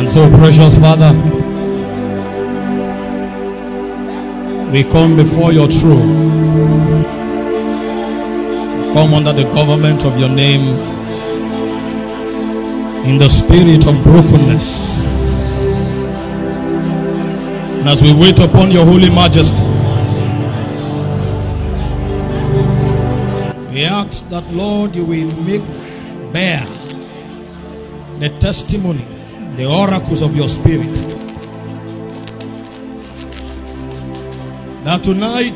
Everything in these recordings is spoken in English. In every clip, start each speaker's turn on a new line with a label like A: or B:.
A: So, precious Father, we come before your throne. Come under the government of your name in the spirit of brokenness. And as we wait upon your holy majesty, we ask that, Lord, you will make bare the testimony, the oracles of your spirit, that tonight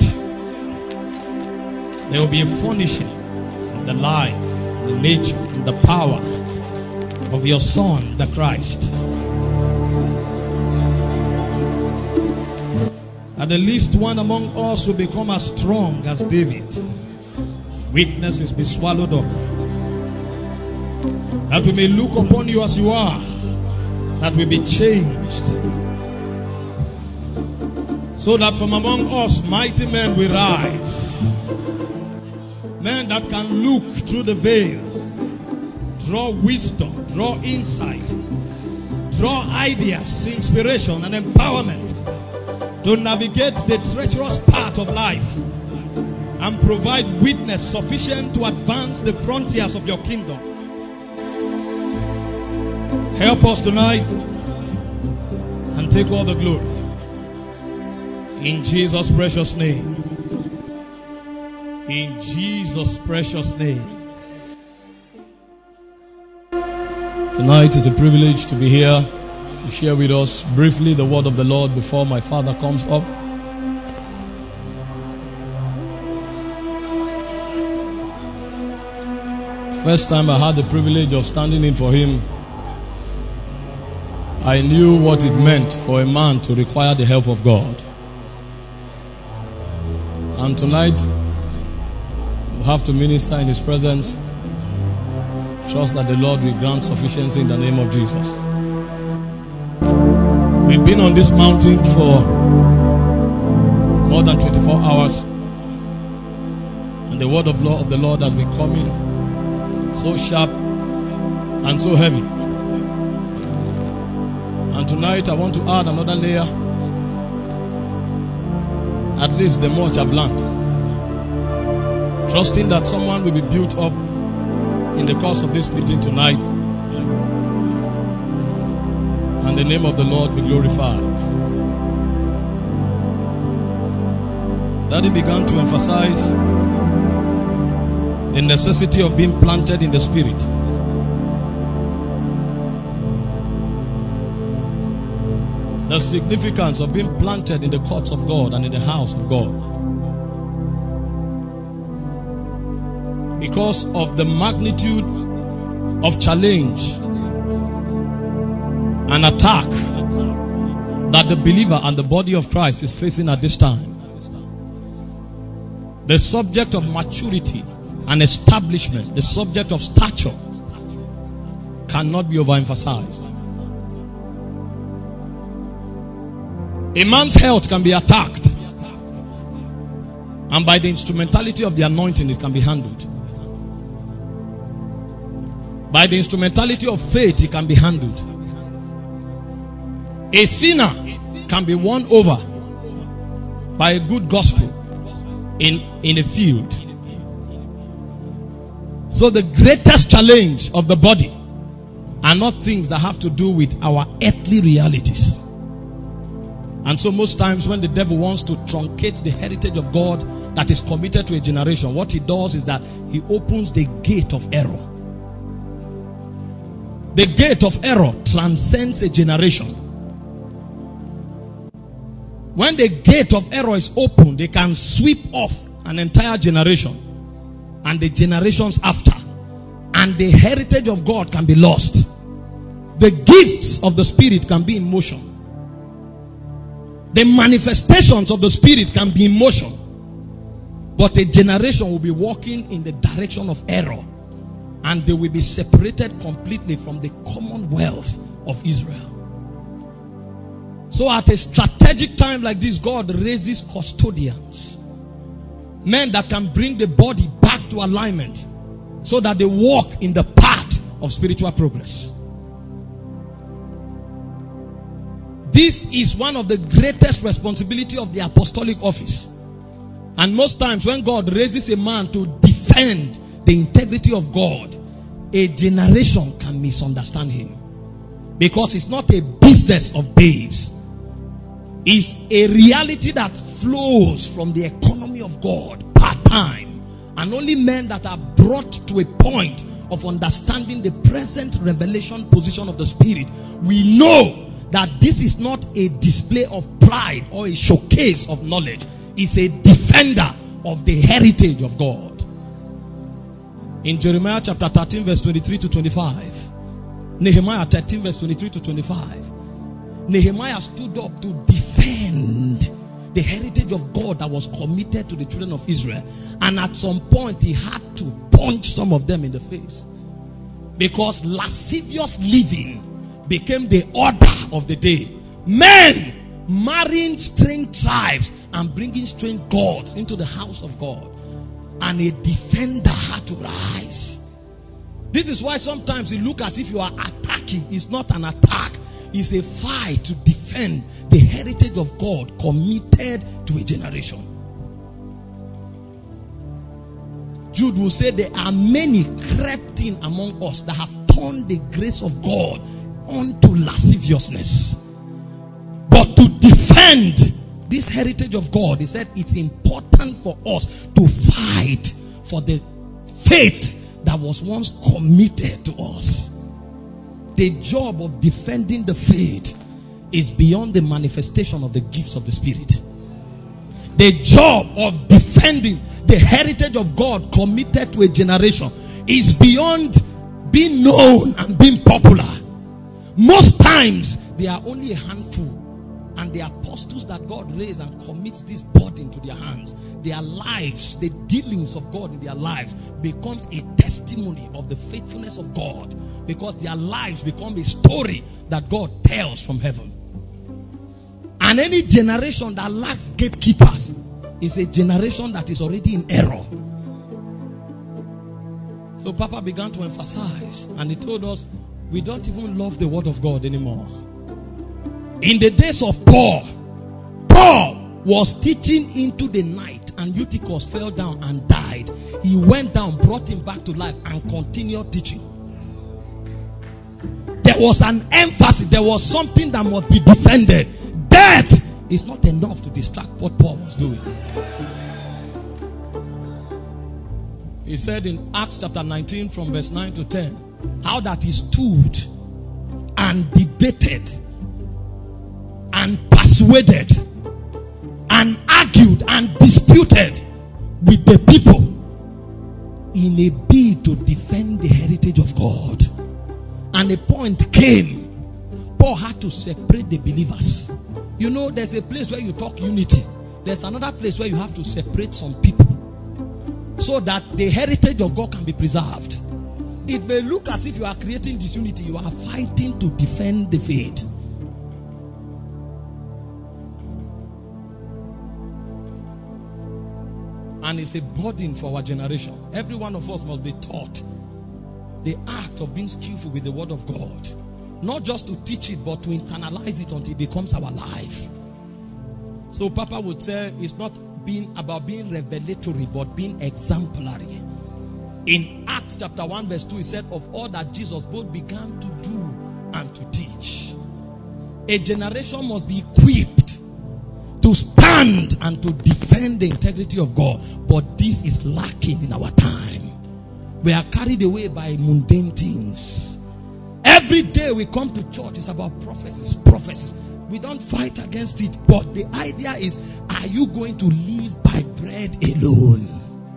A: there will be a furnishing of the life, the nature, and the power of your Son, the Christ. At the least one among us will become as strong as David. Weaknesses be swallowed up. That we may look upon you as you are. That we be changed. So that from among us mighty men will rise. Men that can look through the veil, draw wisdom, draw insight, draw ideas, inspiration and empowerment to navigate the treacherous path of life and provide witness sufficient to advance the frontiers of your kingdom. Help us tonight and take all the glory. In Jesus' precious name. In Jesus' precious name. Tonight is a privilege to be here to share with us briefly the word of the Lord before my father comes up. First time I had the privilege of standing in for him, I knew what it meant for a man to require the help of God. And tonight, we have to minister in his presence. Trust that the Lord will grant sufficiency in the name of Jesus. We've been on this mountain for more than 24 hours. And the word of the Lord has been coming so sharp and so heavy. And tonight I want to add another layer. At least the much I've learned. Trusting that someone will be built up in the course of this meeting tonight. And the name of the Lord be glorified. Daddy began to emphasize the necessity of being planted in the Spirit. The significance of being planted in the courts of God and in the house of God. Because of the magnitude of challenge and attack that the believer and the body of Christ is facing at this time. The subject of maturity and establishment, the subject of stature, cannot be overemphasized. A man's health can be attacked, and by the instrumentality of the anointing, it can be handled. By the instrumentality of faith, it can be handled. A sinner can be won over by a good gospel in a field. So the greatest challenge of the body are not things that have to do with our earthly realities. And so most times when the devil wants to truncate the heritage of God that is committed to a generation, what he does is that he opens the gate of error. The gate of error transcends a generation. When the gate of error is open, they can sweep off an entire generation and the generations after. And the heritage of God can be lost. The gifts of the Spirit can be in motion. The manifestations of the Spirit can be in motion. But a generation will be walking in the direction of error. And they will be separated completely from the commonwealth of Israel. So at a strategic time like this, God raises custodians. Men that can bring the body back to alignment so that they walk in the path of spiritual progress. This is one of the greatest responsibility of the apostolic office. And most times when God raises a man to defend the integrity of God, a generation can misunderstand him. Because it's not a business of babes. It's a reality that flows from the economy of God part time. And only men that are brought to a point of understanding the present revelation position of the Spirit, we know that this is not a display of pride or a showcase of knowledge. It's a defender of the heritage of God. In Jeremiah chapter 13 verse 23 to 25, Nehemiah 13 verse 23 to 25, Nehemiah stood up to defend the heritage of God that was committed to the children of Israel. And at some point he had to punch some of them in the face. Because lascivious living became the order of the day. Men marrying strange tribes and bringing strange gods into the house of God. And a defender had to rise. This is why sometimes you look as if you are attacking. It's not an attack. It's a fight to defend the heritage of God committed to a generation. Jude will say there are many crept in among us that have turned the grace of God unto lasciviousness. But to defend this heritage of God, he said it's important for us to fight for the faith that was once committed to us. The job of defending the faith is beyond the manifestation of the gifts of the Spirit. The job of defending the heritage of God committed to a generation is beyond being known and being popular. Most times, there are only a handful. And the apostles that God raised and commits this burden to their hands, their lives, the dealings of God in their lives becomes a testimony of the faithfulness of God, because their lives become a story that God tells from heaven. And any generation that lacks gatekeepers is a generation that is already in error. So Papa began to emphasize, and he told us, we don't even love the word of God anymore. In the days of Paul was teaching into the night, and Eutychus fell down and died. He went down, brought him back to life, and continued teaching. There was an emphasis. There was something that must be defended. Death is not enough to distract what Paul was doing. He said in Acts chapter 19 from verse 9 to 10, how that he stood and debated and persuaded and argued and disputed with the people in a bid to defend the heritage of God. And a point came, Paul had to separate the believers. You know, there's a place where you talk unity. There's another place where you have to separate some people so that the heritage of God can be preserved. It may look as if you are creating disunity. You are fighting to defend the faith. And it's a burden for our generation. Every one of us must be taught the act of being skillful with the word of God. Not just to teach it, but to internalize it until it becomes our life. So Papa would say it's not about being revelatory, but being exemplary. In Acts chapter 1 verse 2, he said, of all that Jesus both began to do and to teach. A generation must be equipped to stand and to defend the integrity of God. But this is lacking in our time. We are carried away by mundane things. Every day we come to church, it's about prophecies. We don't fight against it. But the idea is, are you going to live by bread alone?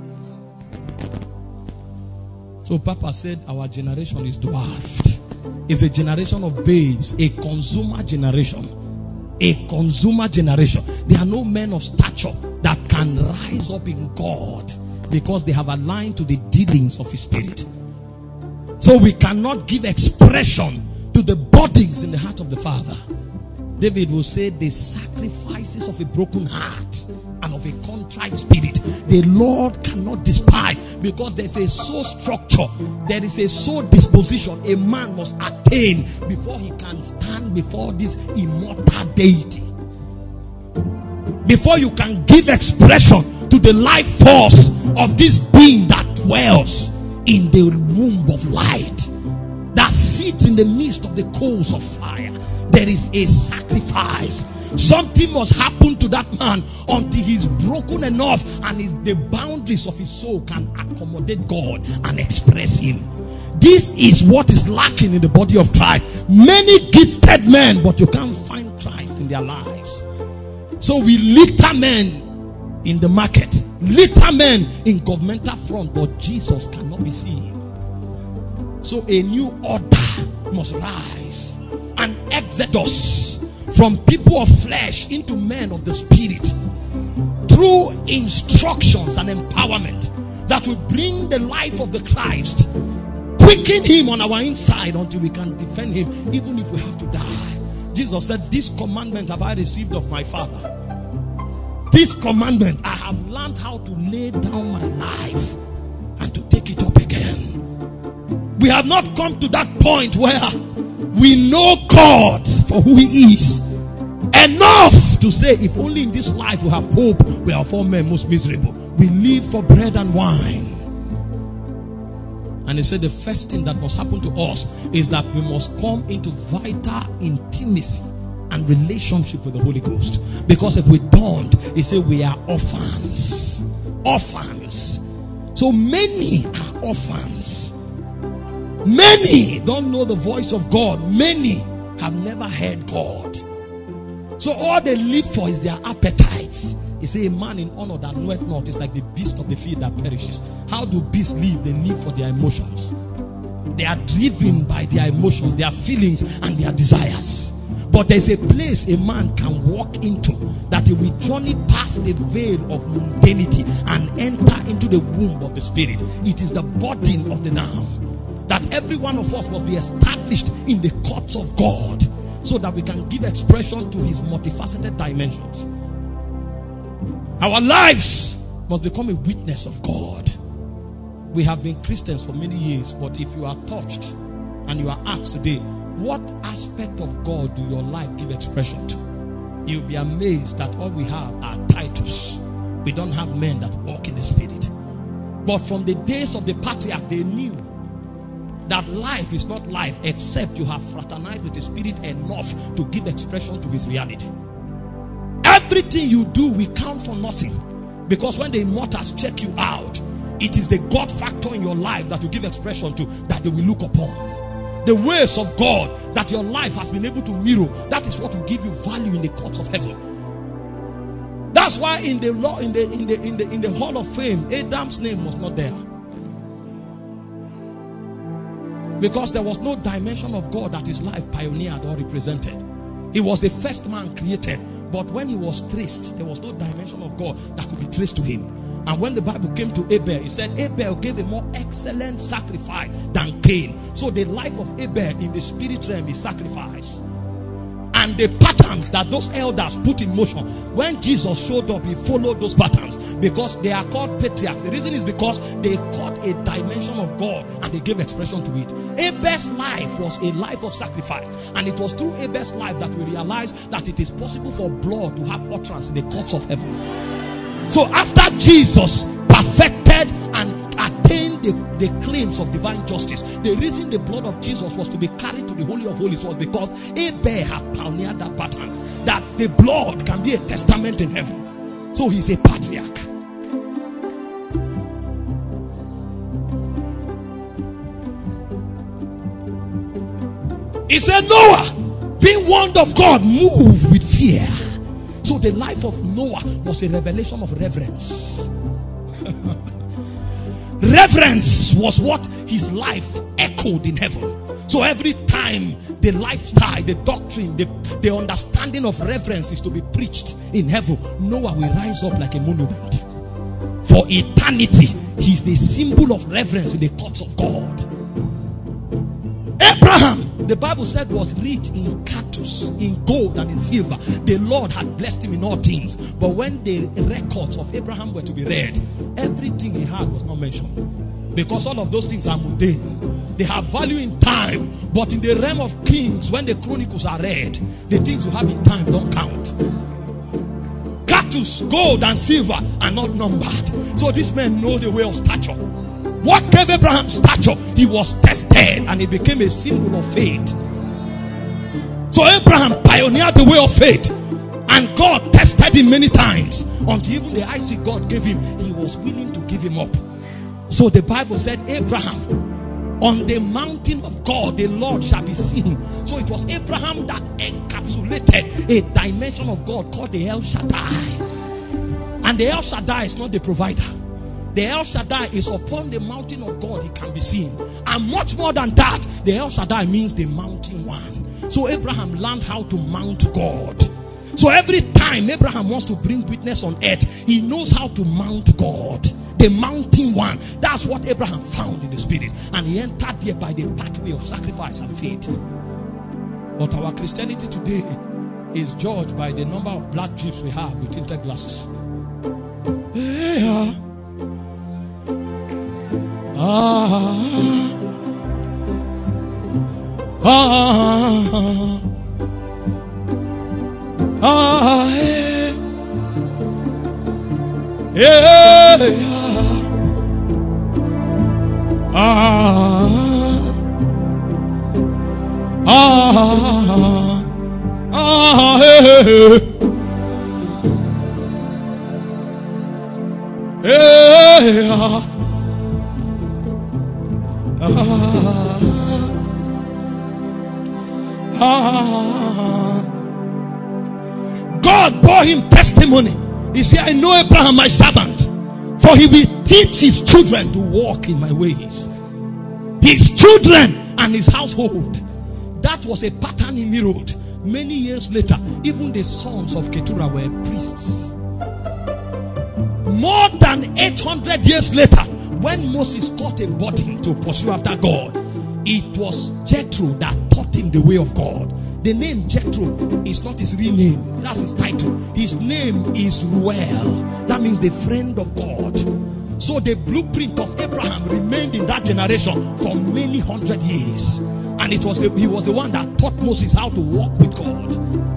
A: So Papa said our generation is dwarfed. It's a generation of babes, a consumer generation. A consumer generation. There are no men of stature that can rise up in God because they have aligned to the dealings of His Spirit. So we cannot give expression to the burdens in the heart of the Father. David will say the sacrifices of a broken heart and of a contrite spirit, the Lord cannot despise, because there's a soul structure, there is a soul disposition a man must attain before he can stand before this immortal deity. Before you can give expression to the life force of this being that dwells in the womb of light, that sits in the midst of the coals of fire, there is a sacrifice. Something must happen to that man until he's broken enough and the boundaries of his soul can accommodate God and express him. This is what is lacking in the body of Christ. Many gifted men, but you can't find Christ in their lives. So we litter men in the market, litter men in governmental front, but Jesus cannot be seen. So a new order must rise, an exodus from people of flesh into men of the spirit, through instructions and empowerment that will bring the life of the Christ, quicken him on our inside until we can defend him, even if we have to die. Jesus said, "This commandment have I received of my Father. This commandment, I have learned how to lay down my life and to take it up again." We have not come to that point where we know God for who he is enough to say, if only in this life we have hope, we are four men most miserable. We live for bread and wine. And he said the first thing that must happen to us is that we must come into vital intimacy and relationship with the Holy Ghost. Because if we don't, he said we are orphans. Orphans. So many are orphans. Many don't know the voice of God. Many have never heard God. So all they live for is their appetites. He said, a man in honor that knoweth not is like the beast of the field that perishes. How do beasts live? They live for their emotions. They are driven by their emotions, their feelings, and their desires. But there's a place a man can walk into that he will journey past the veil of mundanity and enter into the womb of the spirit. It is the burden of the now, that every one of us must be established in the courts of God, so that we can give expression to his multifaceted dimensions. Our lives must become a witness of God. We have been Christians for many years, but if you are touched and you are asked today, what aspect of God do your life give expression to? You'll be amazed that all we have are titles. We don't have men that walk in the spirit. But from the days of the patriarch, they knew that life is not life except you have fraternized with the spirit enough to give expression to his reality. Everything you do will count for nothing, because when the immortals check you out, it is the God factor in your life that you give expression to, that they will look upon. The ways of God that your life has been able to mirror, that is what will give you value in the courts of heaven. That's why in the law, in the hall of fame, Adam's name was not there, because there was no dimension of God that his life pioneered or represented. He was the first man created, but when he was traced, there was no dimension of God that could be traced to him. And when the Bible came to Abel, it said Abel gave a more excellent sacrifice than Cain. So the life of Abel in the spirit realm is sacrifice. And the patterns that those elders put in motion, when Jesus showed up, he followed those patterns, because they are called patriarchs. The reason is because they caught a dimension of God and they gave expression to it. Abel's life was a life of sacrifice, and it was through Abel's life that we realized that it is possible for blood to have utterance in the courts of heaven. So after Jesus perfected and attained the claims of divine justice, the reason the blood of Jesus was to be carried to the Holy of Holies was because Abel had pioneered that pattern, that the blood can be a testament in heaven. So he's a patriarch. He said Noah, being warned of God, moved with fear. So the life of Noah was a revelation of reverence. Reverence was what his life echoed in heaven. So every time the lifestyle, the doctrine, the understanding of reverence is to be preached in heaven, Noah will rise up like a monument. For eternity, he's the symbol of reverence in the courts of God. Abraham the Bible said was rich in cattle, in gold and in silver. The Lord had blessed him in all things. But when the records of Abraham were to be read, everything he had was not mentioned. Because all of those things are mundane. They have value in time. But in the realm of kings, when the chronicles are read, the things you have in time don't count. Cattle, gold and silver are not numbered. So this man knows the way of stature. What gave Abraham stature? He was tested and he became a symbol of faith. So Abraham pioneered the way of faith, and God tested him many times until even the Isaac God gave him, he was willing to give him up. So the Bible said, Abraham, on the mountain of God, the Lord shall be seen. So it was Abraham that encapsulated a dimension of God called the El Shaddai. And the El Shaddai is not the provider. The El Shaddai is upon the mountain of God, he can be seen. And much more than that, the El Shaddai means the mountain one. So Abraham learned how to mount God. So every time Abraham wants to bring witness on earth, he knows how to mount God. The mountain one. That's what Abraham found in the spirit. And he entered there by the pathway of sacrifice and faith. But our Christianity today is judged by the number of black jeeps we have with tinted glasses. Yeah. God bore him testimony. He said, I know Abraham my servant, for he will teach his children to walk in my ways. His children and his household. That was a pattern he mirrored. Many years later, even the sons of Keturah were priests. More than 800 years later, when Moses caught a burden to pursue after God, it was Jethro that taught him the way of God. The name Jethro is not his real name. That's his title. His name is Ruel. That means the friend of God. So the blueprint of Abraham remained in that generation for many hundred years. And he was the one that taught Moses how to walk with God.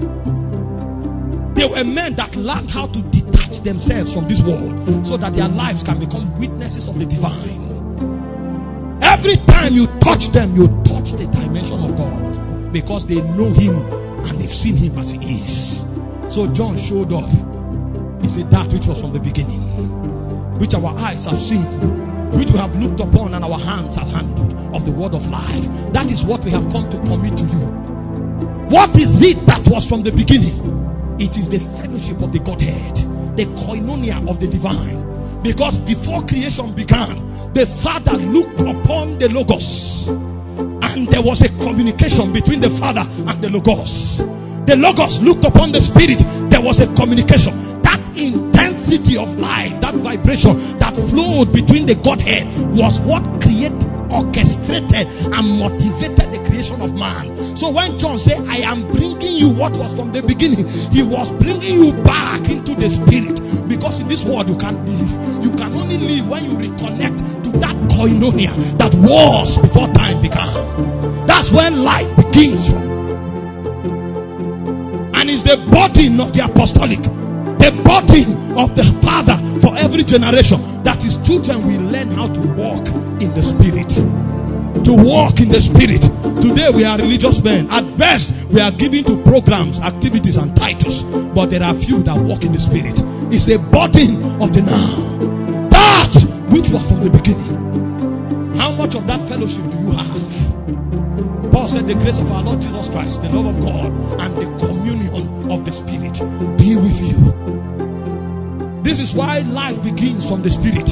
A: They were men that learned how to detach themselves from this world so that their lives can become witnesses of the divine. Every time you touch them, you touch the dimension of God, because they know him and they've seen him as he is. So John showed up. He said, that which was from the beginning, which our eyes have seen, which we have looked upon and our hands have handled, of the word of life. That is what we have come to commit to you. What is it that was from the beginning? It is the fellowship of the Godhead, the koinonia of the divine. Because before creation began, the Father looked upon the Logos, and there was a communication between the Father and the Logos. The Logos looked upon the Spirit. There was a communication. That intensity of life, that vibration that flowed between the Godhead was what orchestrated and motivated the creation of man. So when John said, I am bringing you what was from the beginning, he was bringing you back into the spirit. Because in this world you can't live. You can only live when you reconnect to that koinonia that was before time began. That's when life begins from. And it's the burden of the apostolic, the burden of the Father for every generation, that his children will learn how to walk in the spirit. To walk in the spirit. Today we are religious men. At best we are given to programs, activities and titles, but there are few that walk in the spirit. It's a burden of the now, that which was from the beginning. How much of that fellowship do you have? Paul said, the grace of our Lord Jesus Christ, the love of God, and the communion of the Spirit be with you. This is why life begins from the Spirit.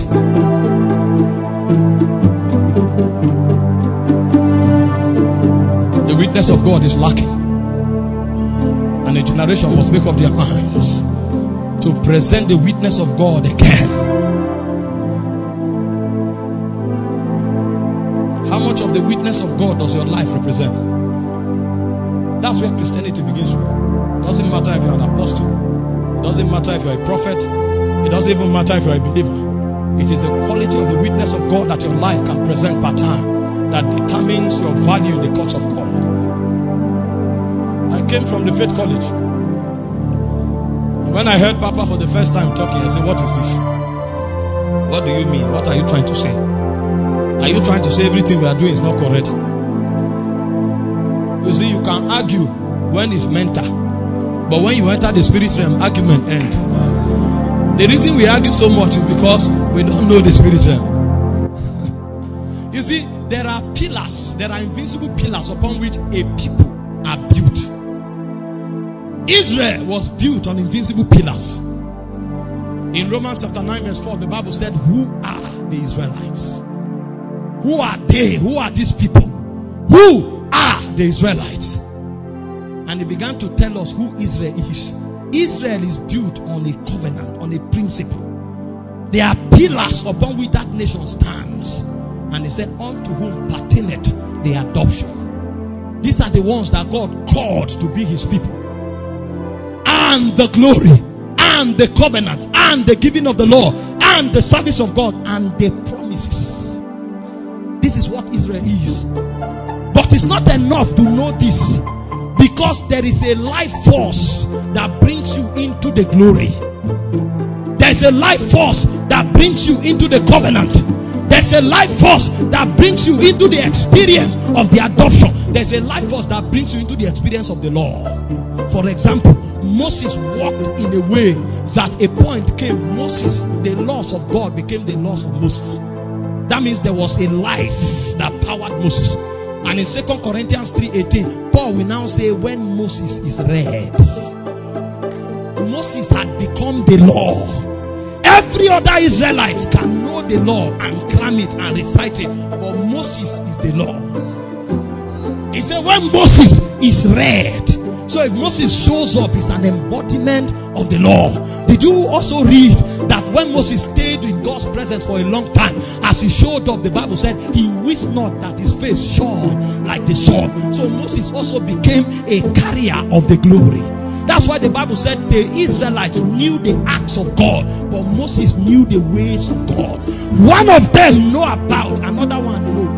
A: The witness of God is lacking, and a generation must make up their minds to present the witness of God again. How much of the witness of God does your life represent? That's where Christianity begins from. It doesn't matter if you're an apostle. It doesn't matter if you're a prophet. It doesn't even matter if you're a believer. It is the quality of the witness of God that your life can present per time that determines your value in the courts of God. I came from the Faith College. And when I heard Papa for the first time talking, I said, what is this? What do you mean? What are you trying to say? Are you trying to say everything we are doing is not correct? You see, you can argue when it's mental. But when you enter the spirit realm, argument ends. The reason we argue so much is because we don't know the spirit realm. You see, there are pillars, there are invisible pillars upon which a people are built. Israel was built on invincible pillars. In Romans chapter 9 verse 4, the Bible said, who are the Israelites? Who are they? Who are these people? Who are the Israelites? And he began to tell us who Israel is. Israel is built on a covenant, on a principle. There are pillars upon which that nation stands. And he said, unto whom pertaineth the adoption. These are the ones that God called to be his people. And the glory, and the covenant, and the giving of the law, and the service of God, and the promises. This is what Israel is. But it's not enough to know this, because there is a life force that brings you into the glory. There's a life force that brings you into the covenant. There's a life force that brings you into the experience of the adoption. There's a life force that brings you into the experience of the law. For example, Moses walked in a way that a point came. Moses, the laws of God became the laws of Moses. That means there was a life that powered Moses. And in 2 Corinthians 3:18, Paul will now say, when Moses is read, Moses had become the law. Every other Israelite can know the law and cram it and recite it, but Moses is the law. He said, when Moses is read. So if Moses shows up, it's an embodiment of the law. Did you also read that when Moses stayed in God's presence for a long time, as he showed up, the Bible said he wished not that his face shone like the sun. So Moses also became a carrier of the glory. That's why the Bible said the Israelites knew the acts of God, but Moses knew the ways of God. One of them know about, another one know.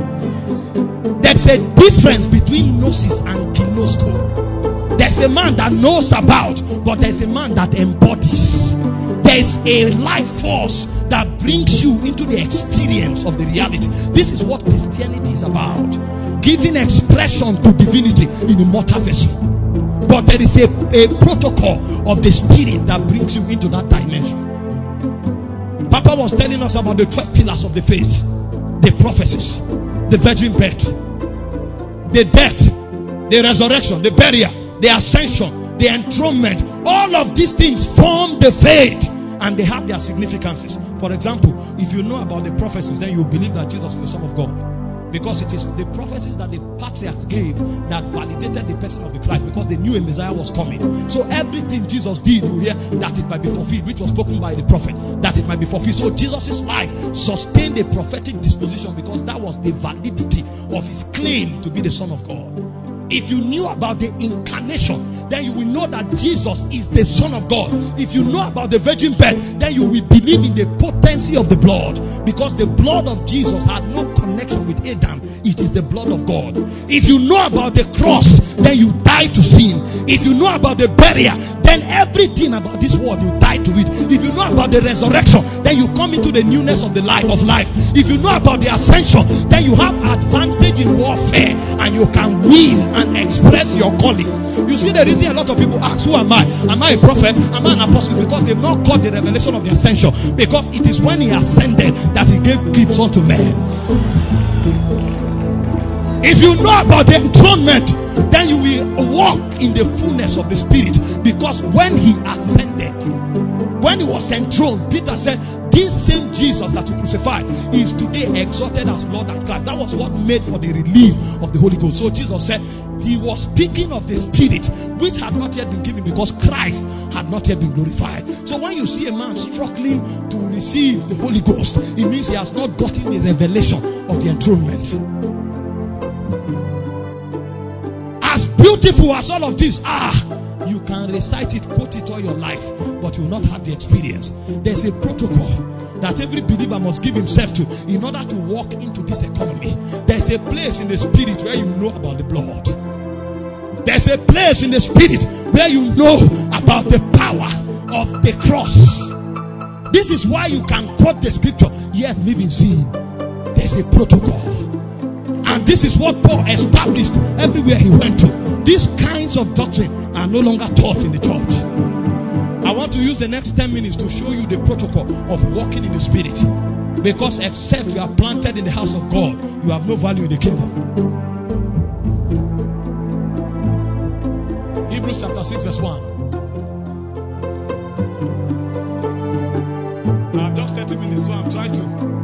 A: There's a difference between gnosis and ginosko. There's a man that knows about, but there's a man that embodies. There's a life force that brings you into the experience of the reality. This is what Christianity is about. Giving expression to divinity in a mortal vessel. But there is a protocol of the spirit that brings you into that dimension. Papa was telling us about the 12 pillars of the faith. The prophecies, the virgin birth, the death, the resurrection, the burial, the ascension, the enthronement. All of these things form the faith, and they have their significances. For example, if you know about the prophecies, then you believe that Jesus is the Son of God, because it is the prophecies that the patriarchs gave that validated the person of the Christ, because they knew a Messiah was coming. So everything Jesus did, you hear that it might be fulfilled, which was spoken by the prophet, that it might be fulfilled. So Jesus' life sustained a prophetic disposition, because that was the validity of his claim to be the Son of God. If you knew about the incarnation, then you will know that Jesus is the Son of God. If you know about the virgin birth, then you will believe in the potency of the blood, because the blood of Jesus had no connection with Adam. It is the blood of God. If you know about the cross, then you die to sin. If you know about the burial, then everything about this world you die to it. If you know about the resurrection, then you come into the newness of the life of life. If you know about the ascension, then you have advantage in warfare, and you can win and express your calling. You see the reason a lot of people ask, who am I? Am I a prophet? Am I an apostle? Because they've not got the revelation of the ascension. Because it is when he ascended that he gave gifts unto men. If you know about the enthronement, then you will walk in the fullness of the Spirit. Because when he ascended, when he was enthroned, Peter said, this same Jesus that you crucified is today exalted as Lord and Christ. That was what made for the release of the Holy Ghost. So Jesus said he was speaking of the Spirit, which had not yet been given, because Christ had not yet been glorified. So when you see a man struggling to receive the Holy Ghost, it means he has not gotten the revelation of the enthronement. As beautiful as all of this you can recite it, quote it all your life, but you will not have the experience. There's a protocol that every believer must give himself to in order to walk into this economy. There's a place in the spirit where you know about the blood. There's a place in the spirit where you know about the power of the cross. This is why you can quote the scripture yet live in sin. There's a protocol. And this is what Paul established everywhere he went to. These kinds of doctrine are no longer taught in the church. I want to use the next 10 minutes to show you the protocol of walking in the spirit. Because except you are planted in the house of God, you have no value in the kingdom. Hebrews chapter 6 verse 1. I have just 30 minutes, so I'm trying to.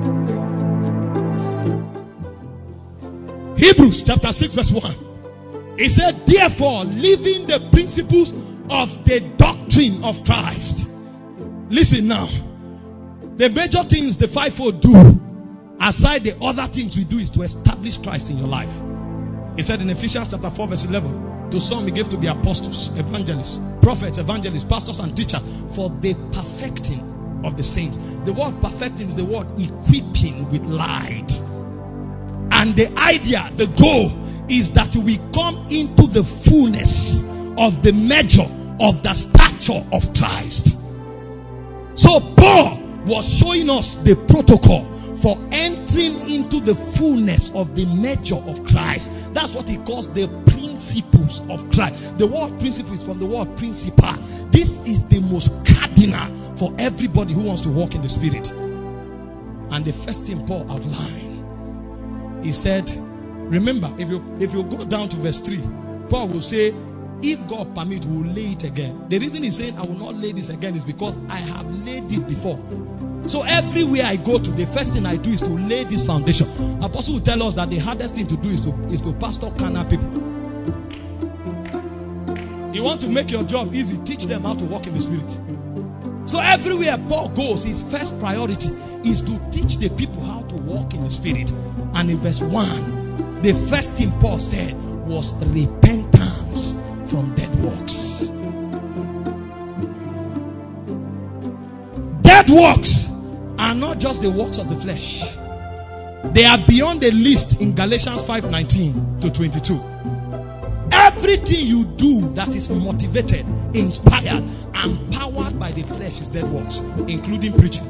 A: Hebrews chapter 6 verse 1. It said, therefore, leaving the principles of the doctrine of Christ. Listen now. The major things the fivefold do, aside the other things we do, is to establish Christ in your life. He said in Ephesians chapter 4 verse 11, to some he gave to be apostles, evangelists, prophets, evangelists, pastors and teachers for the perfecting of the saints. The word perfecting is the word equipping with light. And the idea, the goal, is that we come into the fullness of the measure of the stature of Christ. So Paul was showing us the protocol for entering into the fullness of the measure of Christ. That's what he calls the principles of Christ. The word principle is from the word principal. This is the most cardinal for everybody who wants to walk in the spirit. And the first thing Paul outlined, he said, remember, if you go down to verse 3, Paul will say, if God permits, we will lay it again. The reason he's saying I will not lay this again is because I have laid it before. So everywhere I go to, the first thing I do is to lay this foundation. Apostle will tell us that the hardest thing to do is to pastor carnal people. You want to make your job easy, teach them how to walk in the spirit. So everywhere Paul goes, his first priority is to teach the people how to walk in the spirit. And in verse 1, the first thing Paul said was repentance from dead works. Dead works are not just the works of the flesh. They are beyond the list in Galatians 5:19 to 22. Everything you do that is motivated, inspired, and powered by the flesh is dead works, including preaching.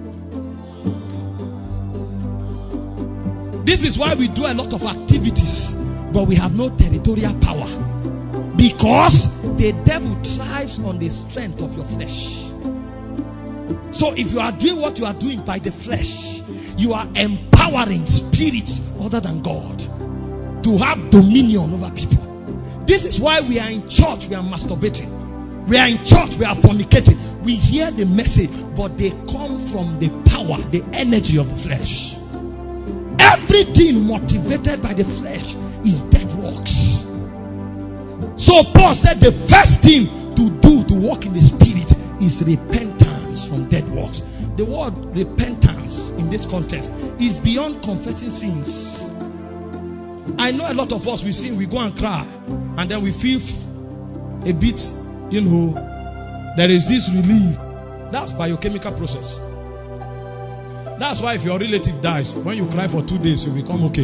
A: This is why we do a lot of activities, but we have no territorial power. Because the devil thrives on the strength of your flesh. So if you are doing what you are doing by the flesh, you are empowering spirits other than God to have dominion over people. This is why we are in church, we are masturbating. We are in church, we are fornicating. We hear the message, but they come from the power, the energy of the flesh. Everything motivated by the flesh is dead works. So Paul said the first thing to do to walk in the spirit is repentance from dead works. The word repentance in this context is beyond confessing sins. I know a lot of us, we sin, we go and cry, and then we feel a bit, there is this relief. That's biochemical process. That's why if your relative dies, when you cry for 2 days, you become okay.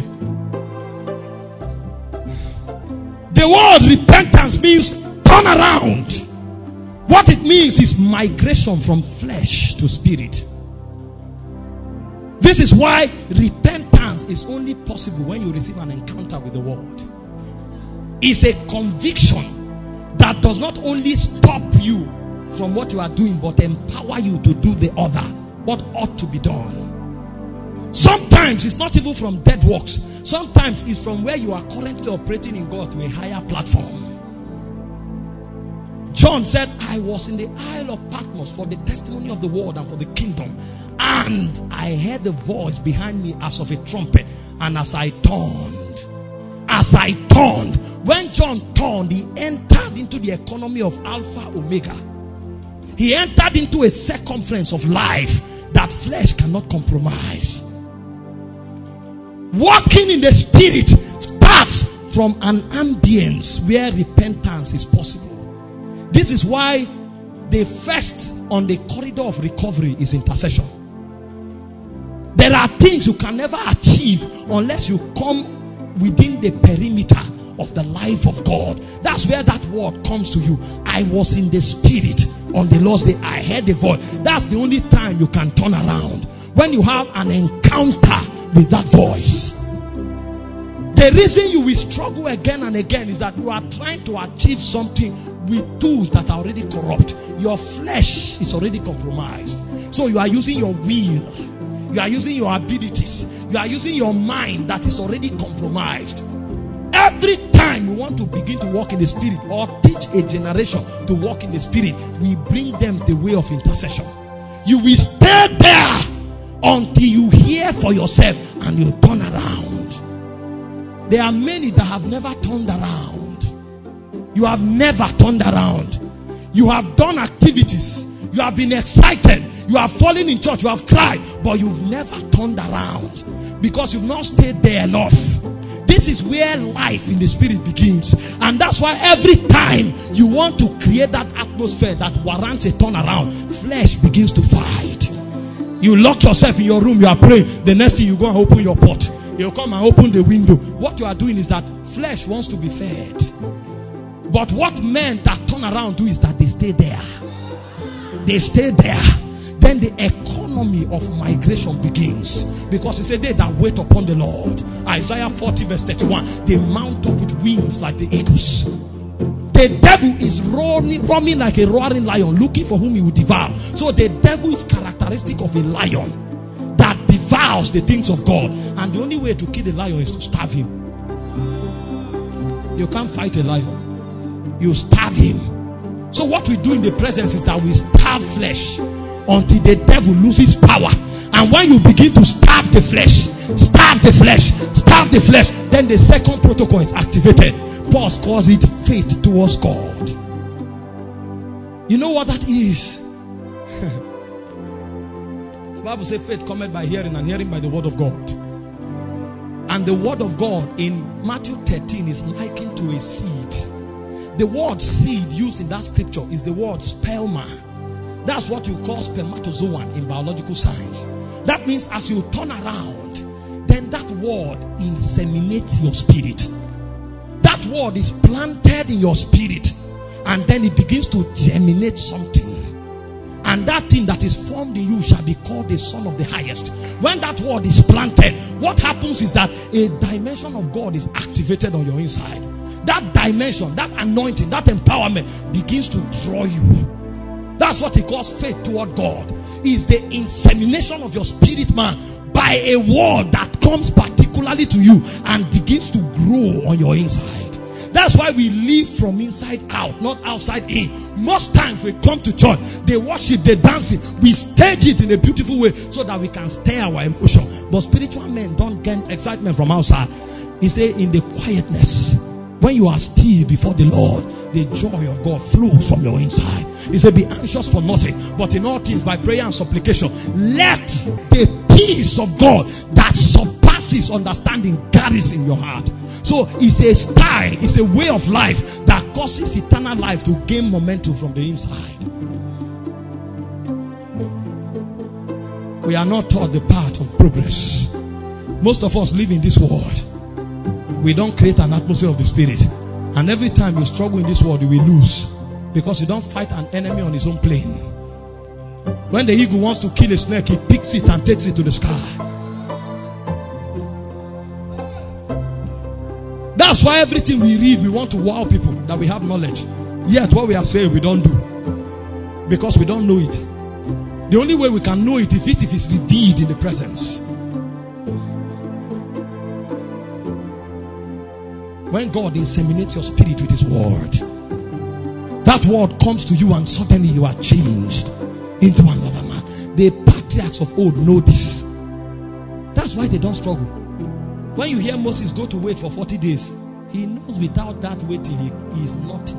A: The word repentance means turn around. What it means is migration from flesh to spirit. This is why repentance is only possible when you receive an encounter with the word. It's a conviction that does not only stop you from what you are doing, but empower you to do the other, what ought to be done. Sometimes it's not even from dead works. Sometimes it's from where you are currently operating in God to a higher platform. John said, I was in the Isle of Patmos for the testimony of the word and for the kingdom. And I heard a voice behind me as of a trumpet. And as I turned, when John turned, he entered into the economy of Alpha Omega. He entered into a circumference of life that flesh cannot compromise. Walking in the spirit starts from an ambience where repentance is possible. This is why the first on the corridor of recovery is intercession. There are things you can never achieve unless you come within the perimeter of the life of God. That's where that word comes to you. I was in the spirit on the Lord's day. I heard the voice. That's the only time you can turn around. When you have an encounter with that voice. The reason you will struggle again and again is that you are trying to achieve something with tools that are already corrupt. Your flesh is already compromised. So you are using your will. You are using your abilities. You are using your mind that is already compromised. Every time we want to begin to walk in the spirit or teach a generation to walk in the spirit, we bring them the way of intercession. You will stay there until you hear for yourself and you turn around. There are many that have never turned around. You have never turned around. You have done activities. You have been excited. You have fallen in church. You have cried. But you've never turned around because you've not stayed there enough. This is where life in the spirit begins. And that's why every time you want to create that atmosphere that warrants a turnaround, flesh begins to fight. You lock yourself in your room, you are praying. The next thing you go and open your pot. You come and open the window. What you are doing is that flesh wants to be fed. But what men that turn around do is that they stay there. They stay there. Then the economy of migration begins. Because he said, they that wait upon the Lord. Isaiah 40 verse 31. They mount up with wings like the eagles. The devil is roaming like a roaring lion, looking for whom he will devour. So the devil is characteristic of a lion that devours the things of God. And the only way to kill a lion is to starve him. You can't fight a lion. You starve him. So what we do in the presence is that we starve flesh until the devil loses power. And when you begin to starve the flesh, then the second protocol is activated. Paul calls it faith towards God. You know what that is? The Bible says faith cometh by hearing, and hearing by the word of God. And the word of God in Matthew 13 is likened to a seed. The word seed used in that scripture is the word sperma. That's what you call spermatozoan in biological science. That means as you turn around, then that word inseminates your spirit. That word is planted in your spirit, and then it begins to germinate something. And that thing that is formed in you shall be called the Son of the Highest. When that word is planted, what happens is that a dimension of God is activated on your inside. That dimension, that anointing, that empowerment begins to draw you. That's what he calls faith toward God. Is the insemination of your spirit man by a word that comes particularly to you and begins to grow on your inside. That's why we live from inside out, not outside in. Most times we come to church, they worship, they dancing, we stage it in a beautiful way so that we can stir our emotion. But spiritual men don't gain excitement from outside. He said, in the quietness, when you are still before the Lord, the joy of God flows from your inside. He said, be anxious for nothing, but in all things by prayer and supplication, let the peace of God that surpasses understanding garrison your heart. So it's a style, it's a way of life that causes eternal life to gain momentum from the inside. We are not taught the path of progress. Most of us live in this world. We don't create an atmosphere of the spirit. And every time you struggle in this world, you will lose. Because you don't fight an enemy on his own plane. When the eagle wants to kill a snake, he picks it and takes it to the sky. That's why everything we read, we want to wow people that we have knowledge. Yet what we are saying, we don't do. Because we don't know it. The only way we can know it if it's revealed in the presence. When God inseminates your spirit with his word, that word comes to you and suddenly you are changed into another man. The patriarchs of old know this. That's why they don't struggle. When you hear Moses go to wait for 40 days, he knows without that waiting, he is nothing.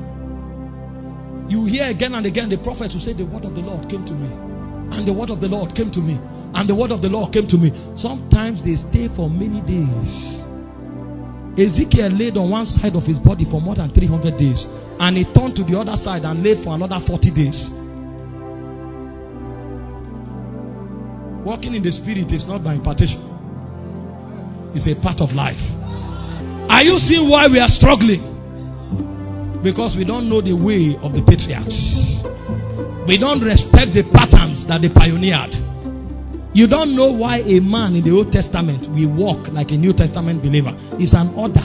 A: You hear again and again the prophets who say, the word of the Lord came to me. And the word of the Lord came to me. And the word of the Lord came to me. Sometimes they stay for many days. Ezekiel laid on one side of his body for more than 300 days. And he turned to the other side and laid for another 40 days. Walking in the spirit is not by impartation. It's a part of life. Are you seeing why we are struggling? Because we don't know the way of the patriarchs. We don't respect the patterns that they pioneered. You don't know why a man in the Old Testament will walk like a New Testament believer. It's an order.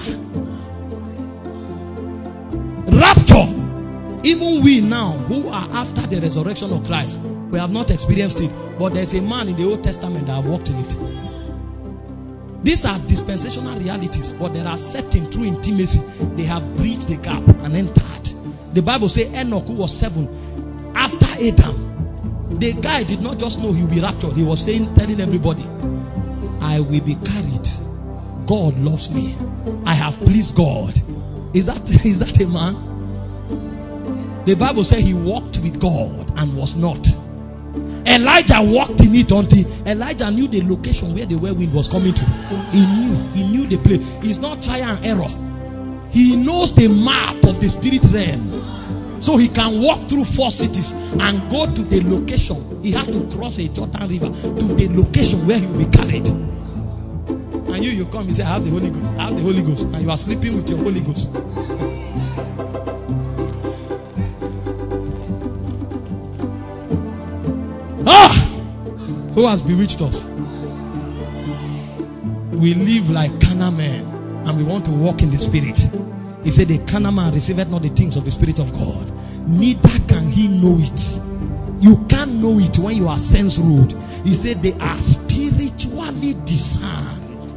A: Rapture. Even we now who are after the resurrection of Christ, we have not experienced it. But there's a man in the Old Testament that have walked in it. These are dispensational realities, but there are certain through intimacy. They have bridged the gap and entered. The Bible says Enoch, who was 7 after Adam, the guy did not just know he will be raptured. He was telling everybody, I will be carried. God loves me. I have pleased God. Is that a man? The Bible says he walked with God and was not. Elijah walked in it until Elijah knew the location where the whirlwind was coming to. He knew the place. It's not trial and error. He knows the map of the spirit realm. So he can walk through 4 cities and go to the location. He had to cross a Jordan River to the location where he will be carried. And you come, you say, I have the Holy Ghost. I have the Holy Ghost. And you are sleeping with your Holy Ghost. Who has bewitched us? We live like carnal men and we want to walk in the spirit. He said, the carnal man receiveth not the things of the Spirit of God, neither can he know it. You can't know it when you are sense ruled. He said they are spiritually discerned.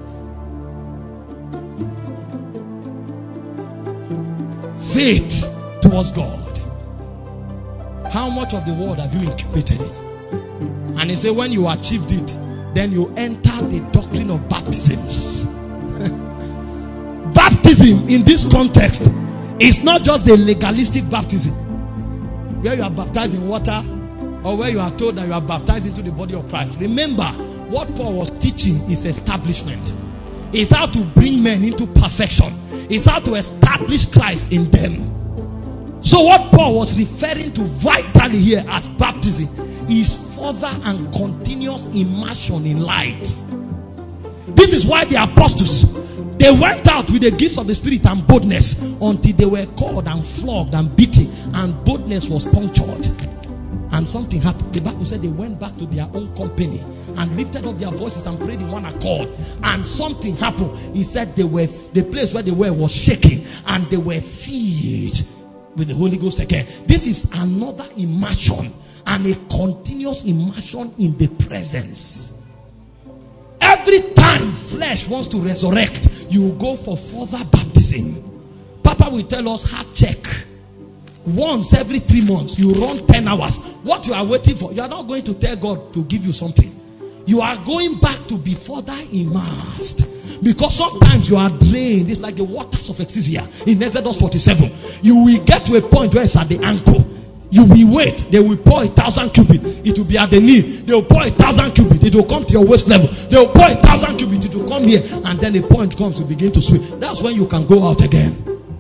A: Faith towards God. How much of the word have you incubated in? And he said when you achieved it, then you enter the doctrine of baptisms. Baptism in this context is not just the legalistic baptism where you are baptized in water or where you are told that you are baptized into the body of Christ. Remember, what Paul was teaching is establishment. It's how to bring men into perfection. It's how to establish Christ in them. So what Paul was referring to vitally here as baptism is further and continuous immersion in light. This is why the apostles, they went out with the gifts of the Spirit and boldness until they were called and flogged and beaten, and boldness was punctured. And something happened. The Bible said they went back to their own company and lifted up their voices and prayed in one accord. And something happened. He said the place where they were was shaking and they were filled with the Holy Ghost again. This is another immersion and a continuous immersion in the presence. Every time flesh wants to resurrect, you go for further baptism. Papa will tell us heart check. Once every 3 months, you run 10 hours. What you are waiting for, you are not going to tell God to give you something. You are going back to be further immersed. Because sometimes you are drained. It's like the waters of Exisia in Exodus 47. You will get to a point where it's at the ankle. You will wait. They will pour 1,000 cubits. It will be at the knee. They will pour 1,000 cubits. It will come to your waist level. They will pour 1,000 cubits. It will come here. And then a point comes to begin to swim. That's when you can go out again.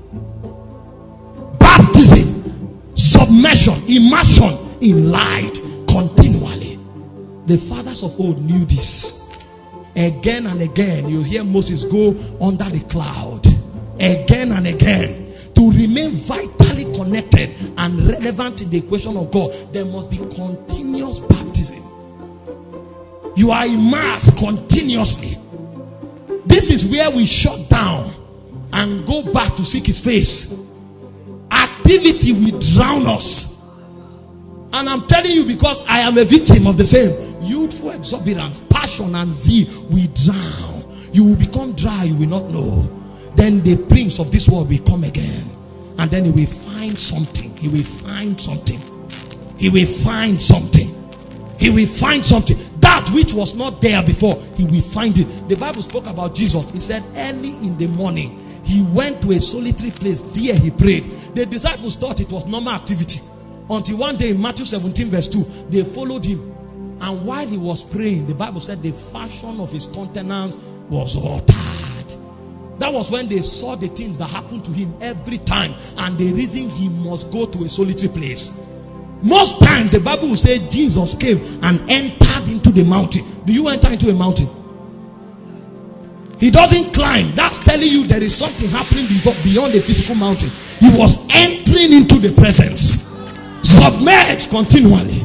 A: Baptism, submersion, immersion in light continually. The fathers of old knew this. Again and again, you hear Moses go under the cloud. Again and again. To remain vitally connected and relevant in the equation of God, there must be continuous baptism. You are immersed continuously. This is where we shut down and go back to seek his face. Activity will drown us. And I'm telling you because I am a victim of the same. Youthful exuberance, passion and zeal will drown. You will become dry, you will not know. Then the prince of this world will come again. And then he will find something. He will find something. He will find something. He will find something. That which was not there before, he will find it. The Bible spoke about Jesus. He said early in the morning, he went to a solitary place. There he prayed. The disciples thought it was normal activity. Until one day in Matthew 17 verse 2, they followed him. And while he was praying, the Bible said the fashion of his countenance was altered. That was when they saw the things that happened to him every time, and the reason he must go to a solitary place. Most times the Bible will say Jesus came and entered into the mountain. Do you enter into a mountain? He doesn't climb. That's telling you there is something happening beyond the physical mountain. He was entering into the presence. Submerged continually.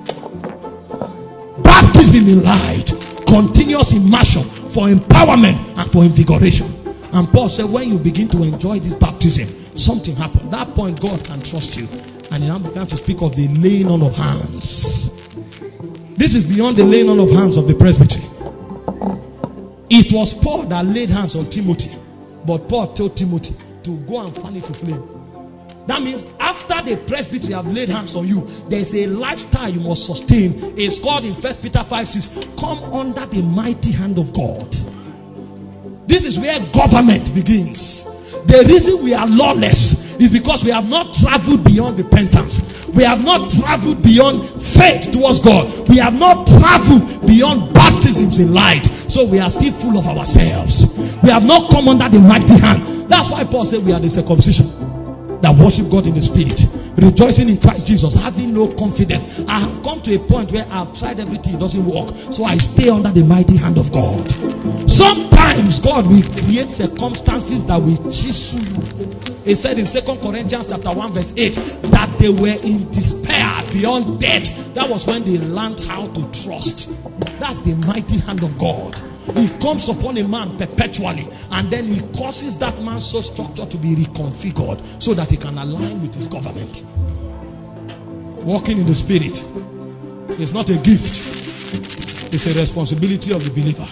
A: Baptism in light. Continuous immersion for empowerment and for invigoration. And Paul said, when you begin to enjoy this baptism, something happened. At that point, God can trust you. And he now began to speak of the laying on of hands. This is beyond the laying on of hands of the presbytery. It was Paul that laid hands on Timothy. But Paul told Timothy to go and fan it to flame. That means after the presbytery have laid hands on you, there's a lifestyle you must sustain. It's called in 1 Peter 5:6, come under the mighty hand of God. This is where government begins. The reason we are lawless is because we have not traveled beyond repentance. We have not traveled beyond faith towards God. We have not traveled beyond baptisms in light. So we are still full of ourselves. We have not come under the mighty hand. That's why Paul said we are the circumcision that worship God in the spirit, rejoicing in Christ Jesus, having no confidence. I have come to a point where I have tried everything, it doesn't work, so I stay under the mighty hand of God. Sometimes God will create circumstances that will chisel you. He said in 2 Corinthians chapter 1 verse 8 that they were in despair beyond death. That was when they learned how to trust. That's the mighty hand of God. He comes upon a man perpetually, and then he causes that man's soul structure to be reconfigured so that he can align with his government. Walking in the spirit is not a gift, it's a responsibility of the believer.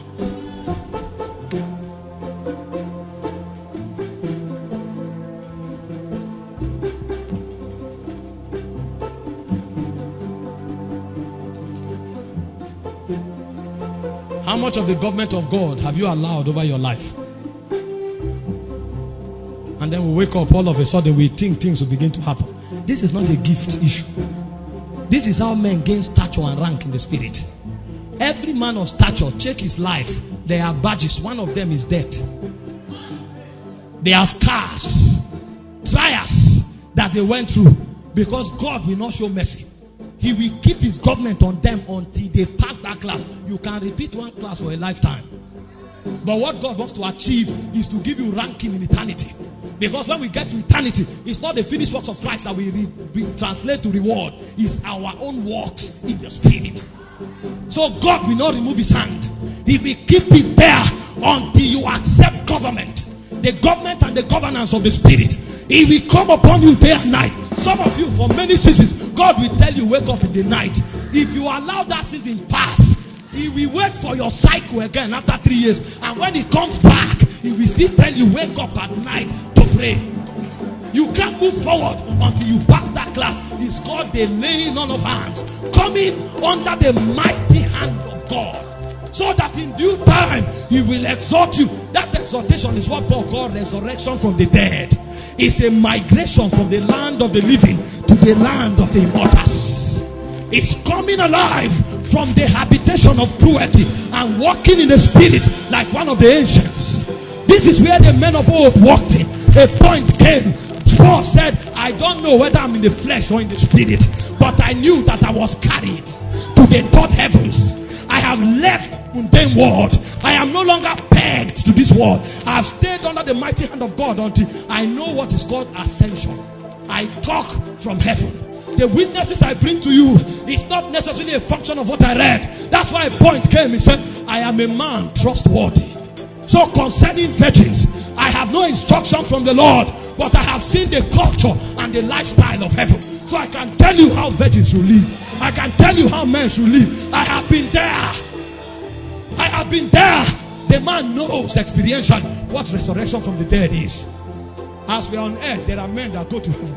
A: How much of the government of God have you allowed over your life? And then we wake up, all of a sudden we think things will begin to happen. This is not a gift issue. This is how men gain stature and rank in the spirit. Every man of stature, check his life. There are badges. One of them is death. There are scars, trials that they went through, because God will not show mercy. He will keep his government on them until they pass that class. You can repeat one class for a lifetime. But what God wants to achieve is to give you ranking in eternity. Because when we get to eternity, it's not the finished works of Christ that we translate to reward. It's our own works in the spirit. So God will not remove his hand. He will keep it there until you accept government. The government and the governance of the spirit. He will come upon you day and night. Some of you, for many seasons, God will tell you wake up in the night. If you allow that season pass, he will wait for your cycle again after 3 years. And when he comes back, he will still tell you wake up at night to pray. You can't move forward until you pass that class. It's called the laying on of hands. Coming under the mighty hand of God. So that in due time, he will exhort you. That exhortation is what Paul called resurrection from the dead. It's a migration from the land of the living to the land of the immortals. It's coming alive from the habitation of cruelty and walking in the spirit like one of the ancients. This is where the men of old walked in. A point came. Paul said, I don't know whether I'm in the flesh or in the spirit, but I knew that I was carried to the third heavens. I have left mundane world. I am no longer pegged to this world. I have stayed under the mighty hand of God until I know what is called ascension. I talk from heaven. The witnesses I bring to you is not necessarily a function of what I read. That's why a point came. He said, I am a man trustworthy. So concerning virgins, I have no instruction from the Lord, but I have seen the culture and the lifestyle of heaven. So I can tell you how virgins should live. I can tell you how men should live. I have been there. I have been there. The man knows experientially what resurrection from the dead is. As we are on earth, there are men that go to heaven.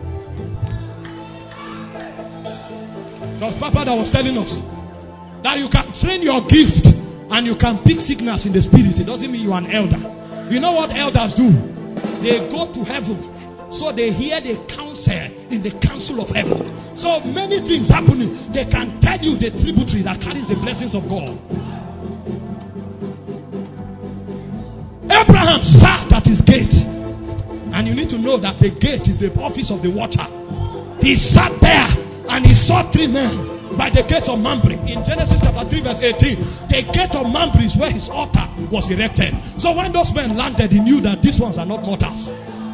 A: Because Papa that was telling us that you can train your gift and you can pick signals in the spirit. It doesn't mean you are an elder. You know what elders do? They go to heaven, so they hear the counsel in the council of heaven. So many things happening. They can tell you the tributary that carries the blessings of God. Abraham Abraham sat at his gate. And you need to know that the gate is the office of the watcher. He sat there and he saw 3 men by the gates of Mamre. In Genesis chapter 3 verse 18, the gate of Mamre is where his altar was erected. So when those men landed, he knew that these ones are not mortals.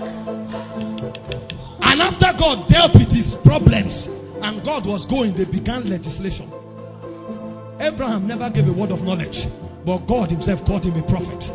A: And after God dealt with his problems and God was going, they began legislation. Abraham never gave a word of knowledge, but God himself called him a prophet.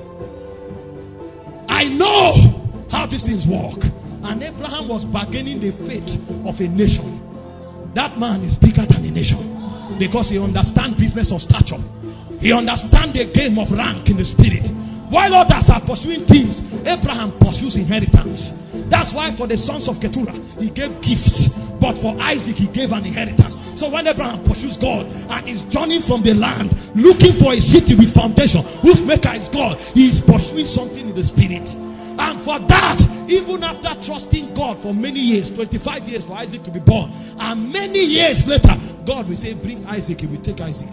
A: I know how these things work. And Abraham was bargaining the fate of a nation. That man is bigger than a nation because he understands business of stature. He understands the game of rank in the spirit. While others are pursuing things, Abraham pursues inheritance. That's why for the sons of Keturah, he gave gifts. But for Isaac, he gave an inheritance. So when Abraham pursues God and is journeying from the land, looking for a city with foundation, whose maker is God, he is pursuing something in the spirit. And for that, even after trusting God for many years, 25 years for Isaac to be born, and many years later, God will say, bring Isaac. He will take Isaac.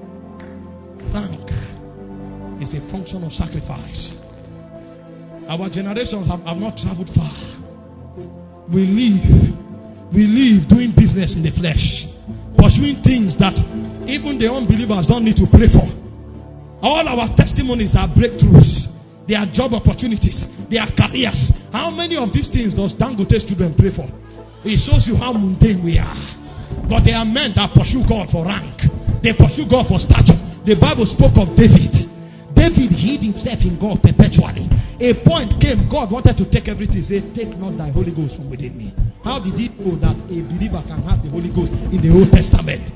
A: Rank is a function of sacrifice. Our generations have not traveled far. We live doing business in the flesh, pursuing things that even the unbelievers don't need to pray for. All our testimonies are breakthroughs. They are job opportunities. They are careers. How many of these things does Dangote's children pray for? It shows you how mundane we are. But there are men that pursue God for rank. They pursue God for stature. The Bible spoke of David. David hid himself in God perpetually. A point came, God wanted to take everything. He said, take not thy Holy Ghost from within me. How did he know that a believer can have the Holy Ghost in the Old Testament?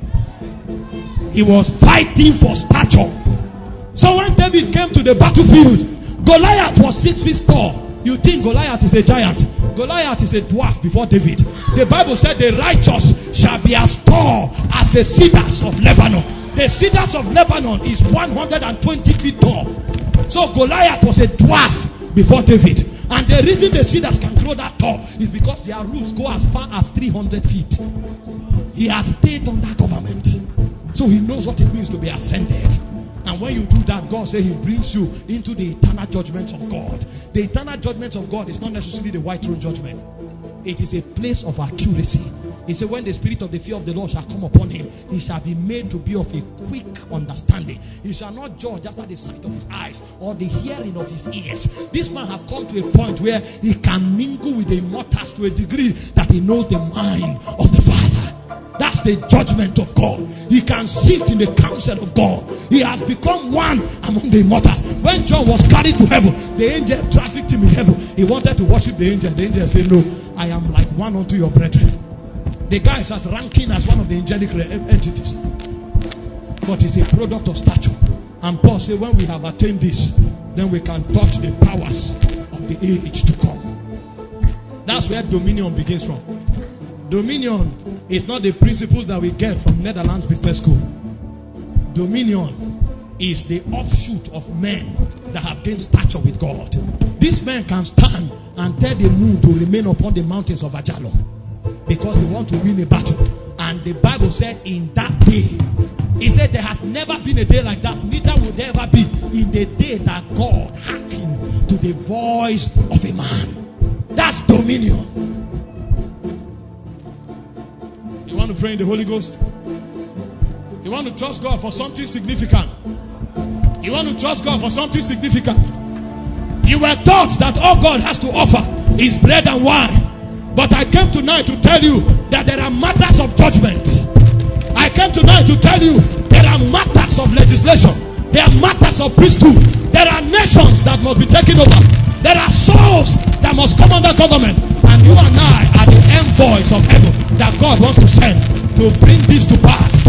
A: He was fighting for stature. So when David came to the battlefield, Goliath was 6 feet tall. You think Goliath is a giant? Goliath is a dwarf before David. The Bible said the righteous shall be as tall as the cedars of Lebanon. The cedars of Lebanon is 120 feet tall. So Goliath was a dwarf before David. And the reason the cedars can grow that tall is because their roots go as far as 300 feet. He has stayed under government. So he knows what it means to be ascended. And when you do that, God says he brings you into the eternal judgments of God. The eternal judgments of God is not necessarily the white throne judgment. It is a place of accuracy. He said, when the spirit of the fear of the Lord shall come upon him, he shall be made to be of a quick understanding. He shall not judge after the sight of his eyes or the hearing of his ears. This man have come to a point where he can mingle with the immortals to a degree that he knows the mind of the Father. That's the judgment of God. He can sit in the counsel of God. He has become one among the immortals. When John was carried to heaven, the angel trafficked him in heaven. He wanted to worship the angel. The angel said, no, I am like one unto your brethren. The guy is as ranking as one of the angelic entities. But it's a product of stature. And Paul said, when we have attained this, then we can touch the powers of the age to come. That's where dominion begins from. Dominion is not the principles that we get from Netherlands Business School. Dominion is the offshoot of men that have gained stature with God. These men can stand and tell the moon to remain upon the mountains of Ajalo because they want to win a battle. And the Bible said in that day, he said there has never been a day like that, neither will there ever be in the day that God hearkened to the voice of a man. That's dominion. You want to pray in the Holy Ghost? You want to trust God for something significant? You want to trust God for something significant? You were taught that all God has to offer is bread and wine. But I came tonight to tell you that there are matters of judgment. I came tonight to tell you there are matters of legislation. There are matters of priesthood. There are nations that must be taken over. There are souls that must come under government. And you and I are the envoys of heaven that God wants to send to bring this to pass.